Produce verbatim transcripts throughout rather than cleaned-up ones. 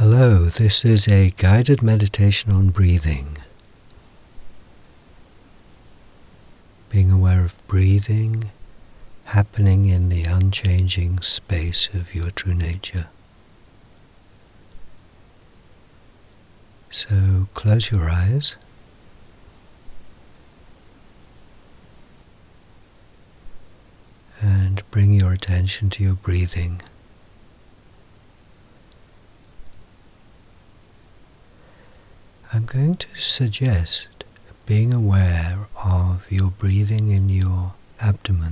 Hello, this is a guided meditation on breathing. Being aware of breathing happening in the unchanging space of your true nature. So close your eyes and bring your attention to your breathing. I'm going to suggest being aware of your breathing in your abdomen.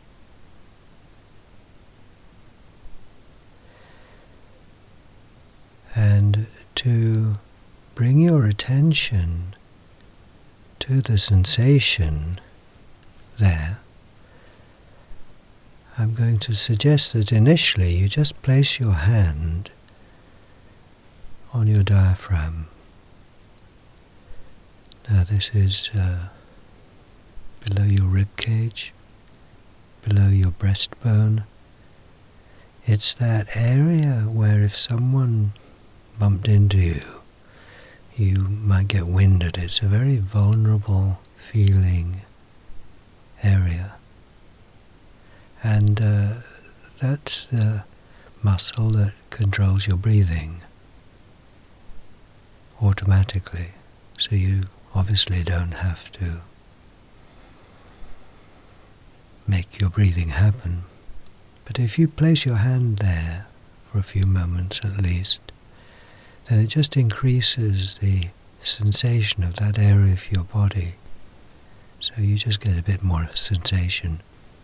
And to bring your attention to the sensation there, I'm going to suggest that initially you just place your hand on your diaphragm. Now this is uh, below your rib cage, below your breastbone. It's that area where if someone bumped into you, you might get winded. It's a very vulnerable feeling area. And uh, that's the muscle that controls your breathing automatically. So you obviously don't have to make your breathing happen. But if you place your hand there for a few moments at least, then it just increases the sensation of that area of your body. So you just get a bit more sensation.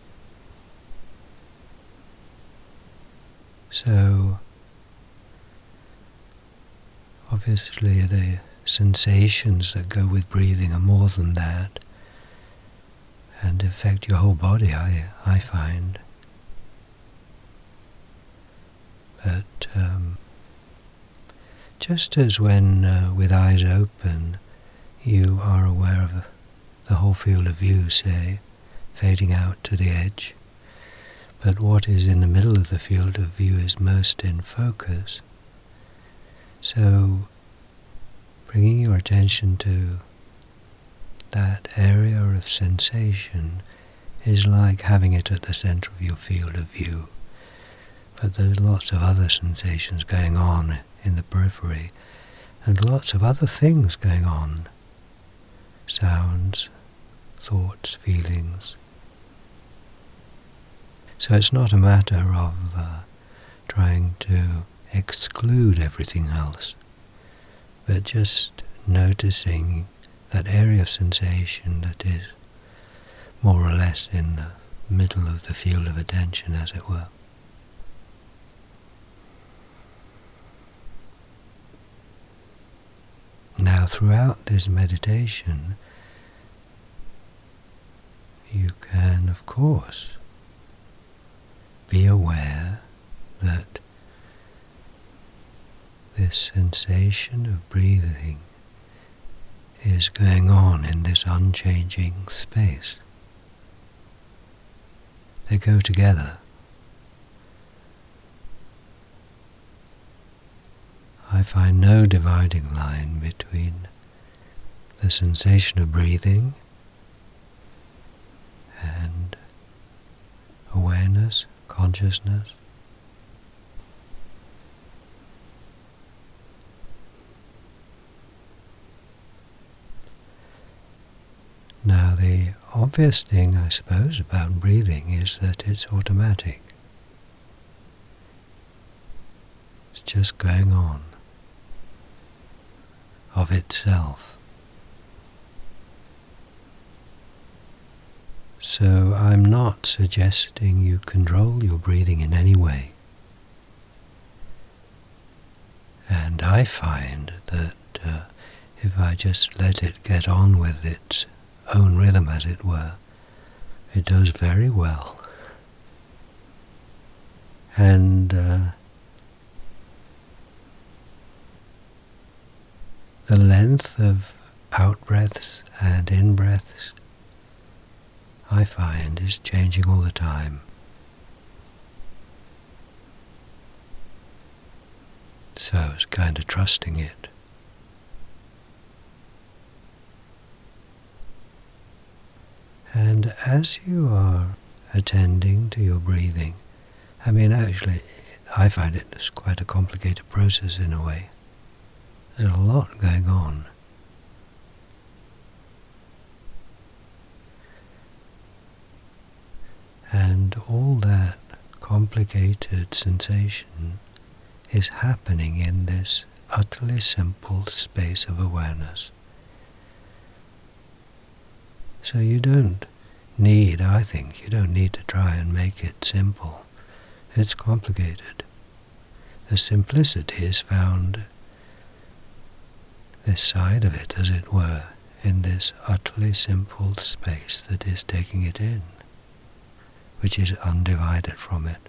So obviously the sensations that go with breathing are more than that and affect your whole body, I, I find. But um, just as when uh, with eyes open you are aware of the whole field of view, say, fading out to the edge, but what is in the middle of the field of view is most in focus. So bringing your attention to that area of sensation is like having it at the center of your field of view. But there's lots of other sensations going on in the periphery, and lots of other things going on. Sounds, thoughts, feelings. So it's not a matter of uh, trying to exclude everything else, but just noticing that area of sensation that is more or less in the middle of the field of attention, as it were. Now, throughout this meditation, you can, of course, be aware that this sensation of breathing is going on in this unchanging space. They go together. I find no dividing line between the sensation of breathing and awareness, consciousness. Now the obvious thing, I suppose, about breathing is that it's automatic. It's just going on of itself. So I'm not suggesting you control your breathing in any way. And I find that uh, if I just let it get on with its own rhythm, as it were, it does very well. And uh, the length of out-breaths and in-breaths, I find, is changing all the time. So it's kind of trusting it. And as you are attending to your breathing, I mean, actually, I find it as quite a complicated process in a way. There's a lot going on. And all that complicated sensation is happening in this utterly simple space of awareness. So you don't need, I think, you don't need to try and make it simple. It's complicated. The simplicity is found, this side of it, as it were, in this utterly simple space that is taking it in, which is undivided from it.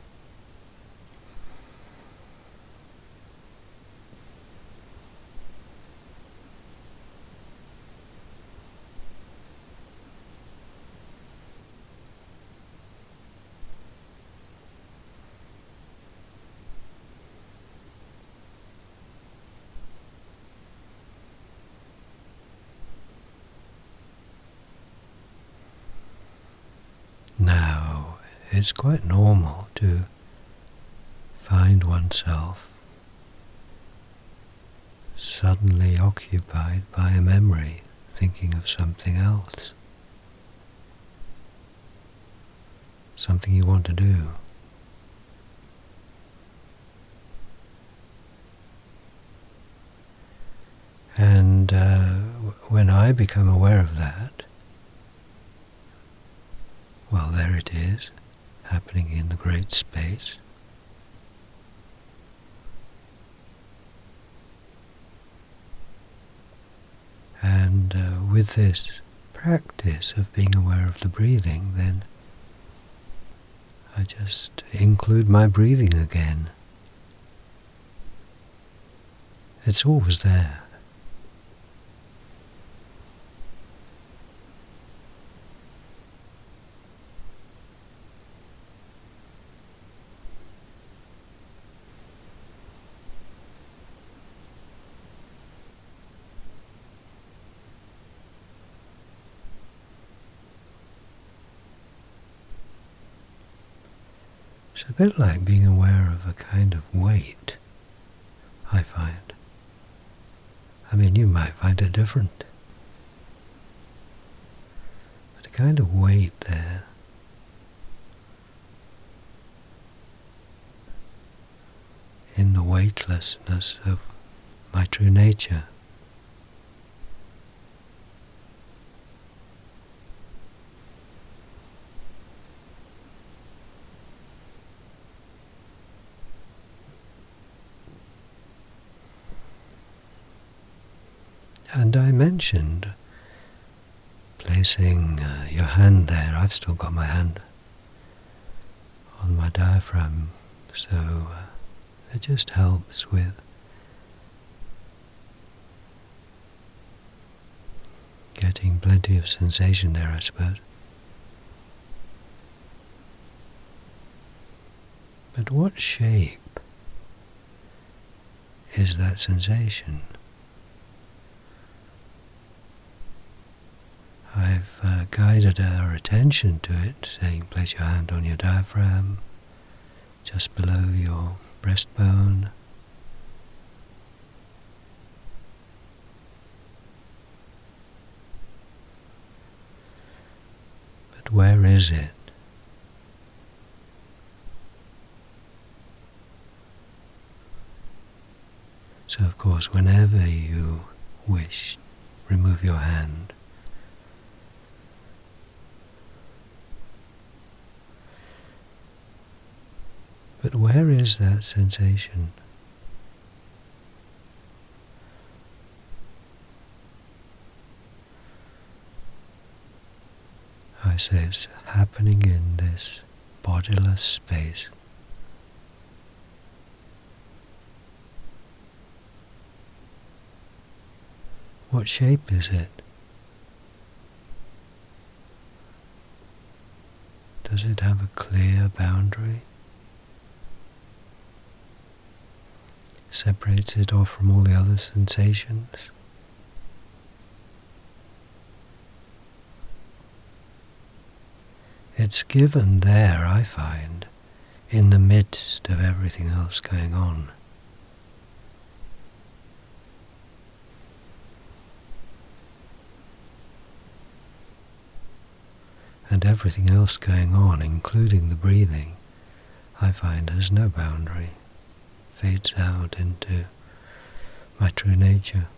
Now, it's quite normal to find oneself suddenly occupied by a memory, thinking of something else, something you want to do. And uh, when I become aware of that, well, there it is, happening in the great space. And uh, with this practice of being aware of the breathing, then I just include my breathing again. It's always there. It's a bit like being aware of a kind of weight, I find. I mean, you might find it different. But a kind of weight there. In the weightlessness of my true nature. And I mentioned placing uh, your hand there. I've still got my hand on my diaphragm, so uh, it just helps with getting plenty of sensation there, I suppose. But what shape is that sensation? I've uh, guided our attention to it, saying place your hand on your diaphragm, just below your breastbone. But where is it? So of course, whenever you wish, remove your hand. But where is that sensation? I say it's happening in this bodiless space. What shape is it? Does it have a clear boundary? separates it off from all the other sensations. It's given there, I find, in the midst of everything else going on. And everything else going on, including the breathing, I find has no boundary, fades out into my true nature.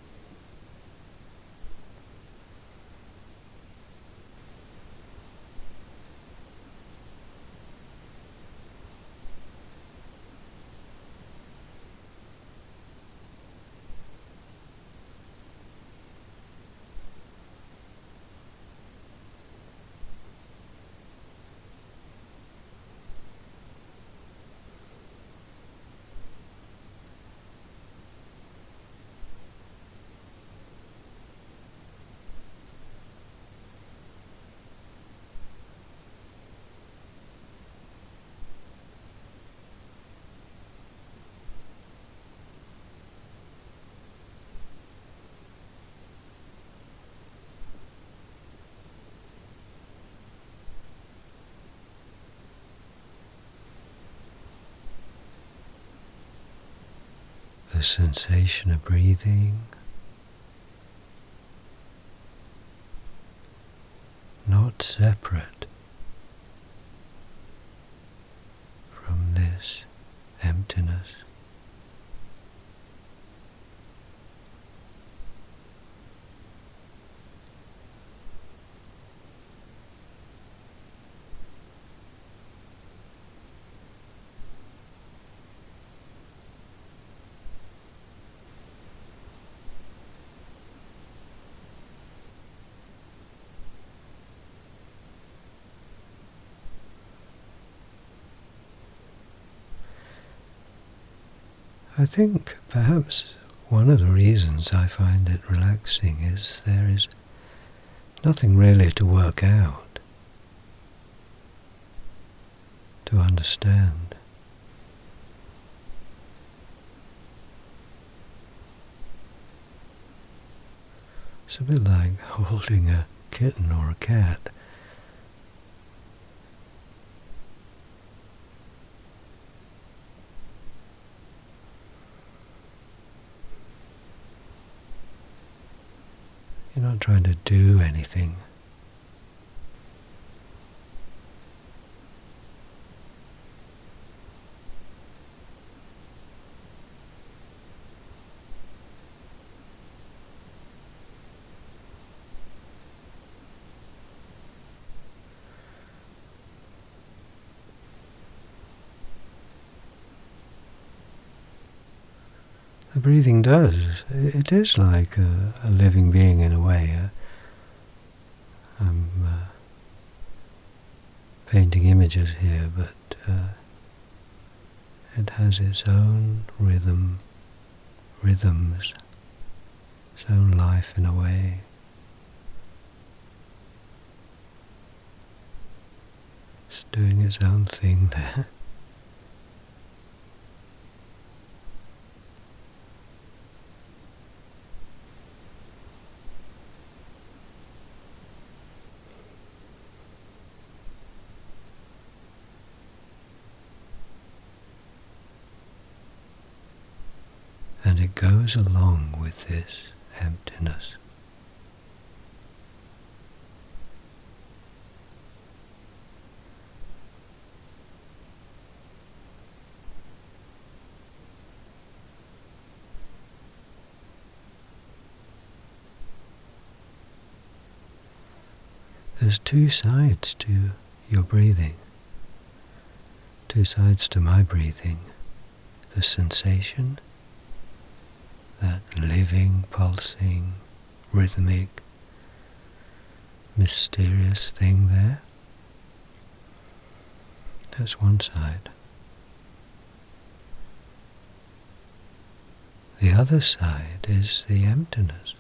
The sensation of breathing, not separate from this emptiness. I think perhaps one of the reasons I find it relaxing is there is nothing really to work out, to understand. It's a bit like holding a kitten or a cat. You're not trying to do anything. The breathing does. It is like a, a living being in a way. Uh, I'm uh, painting images here, but uh, it has its own rhythm, rhythms, its own life in a way. It's doing its own thing there. And it goes along with this emptiness. There's two sides to your breathing, two sides to my breathing. The sensation, that living, pulsing, rhythmic, mysterious thing there. That's one side. The other side is the emptiness.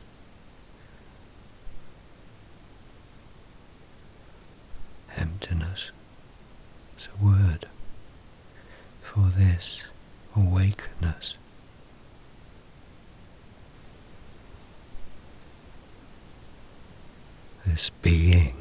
Emptiness is a word for this awakeness this being.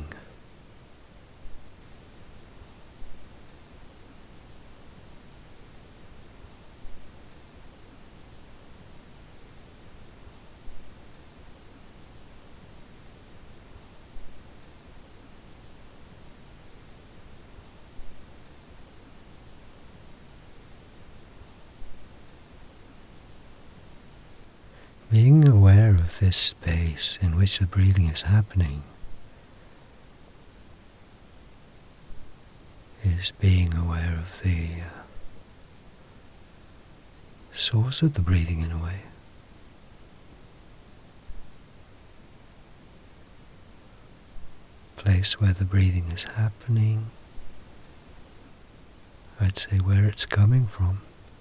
Being aware of this space in which the breathing is happening is being aware of the uh, source of the breathing in a way. Place where the breathing is happening, I'd say where it's coming from.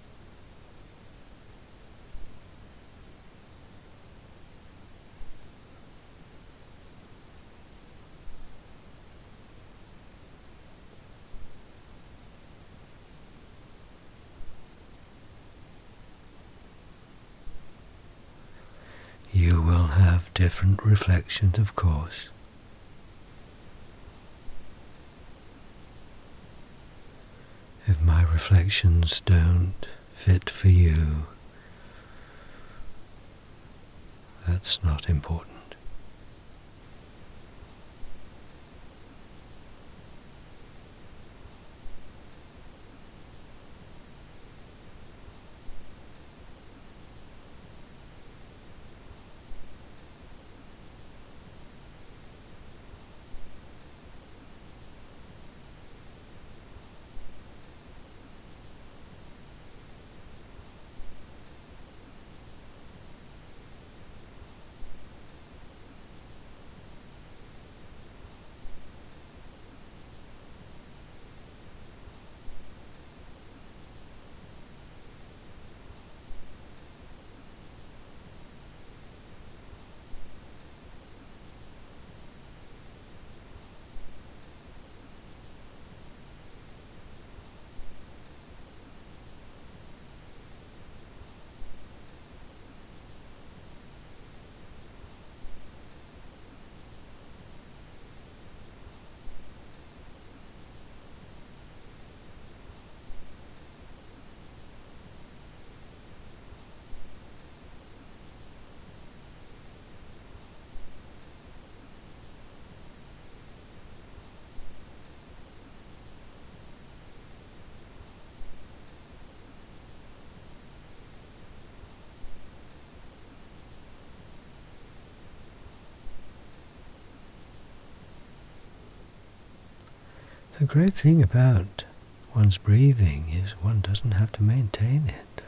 You will have different reflections, of course. If my reflections don't fit for you, that's not important. The great thing about one's breathing is one doesn't have to maintain it.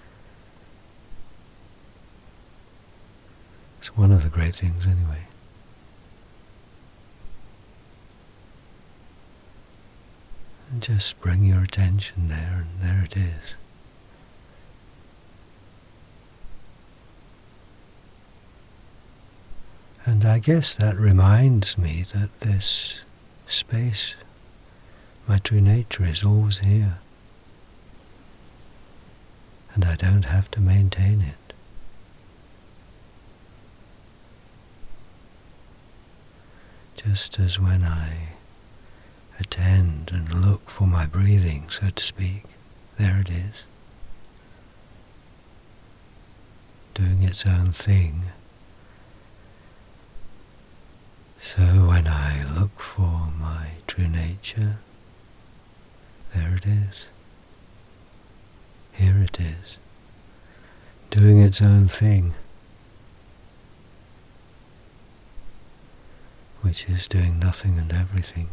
It's one of the great things anyway. And just bring your attention there, and there it is. And I guess that reminds me that this space, my true nature, is always here, and I don't have to maintain it. Just as when I attend and look for my breathing, so to speak, there it is, doing its own thing. So when I look for my true nature, there it is. Here it is, doing its own thing, which is doing nothing and everything.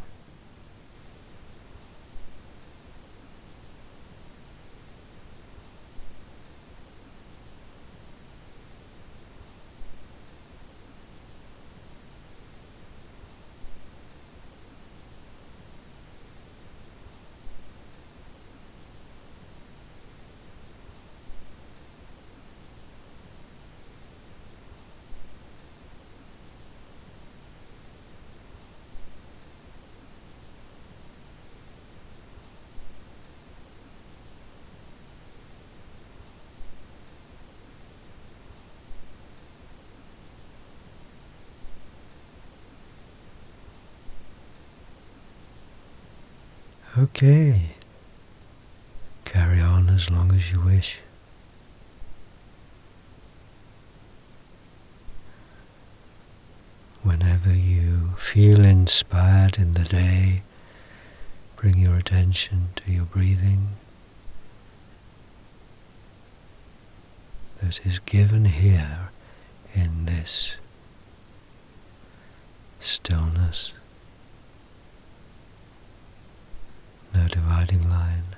Okay, carry on as long as you wish. Whenever you feel inspired in the day, bring your attention to your breathing that is given here in this stillness. No dividing line.